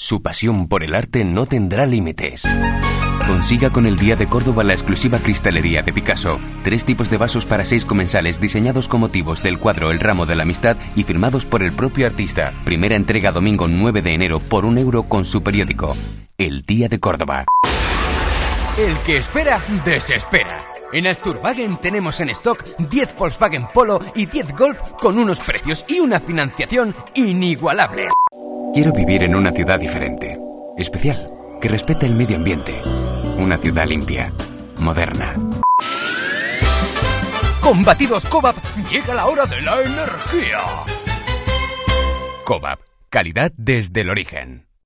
Su pasión por el arte no tendrá límites. Consiga con el Día de Córdoba la exclusiva cristalería de Picasso. 3 tipos de vasos para 6 comensales diseñados con motivos del cuadro El ramo de la amistad y firmados por el propio artista. Primera entrega domingo 9 de enero por €1 con su periódico. El Día de Córdoba. El que espera, desespera. En Asturwagen tenemos en stock 10 Volkswagen Polo y 10 Golf con unos precios y una financiación inigualables. Quiero vivir en una ciudad diferente, especial, que respete el medio ambiente. Una ciudad limpia, moderna. Con batidos Cobap llega la hora de la energía. Cobap, calidad desde el origen.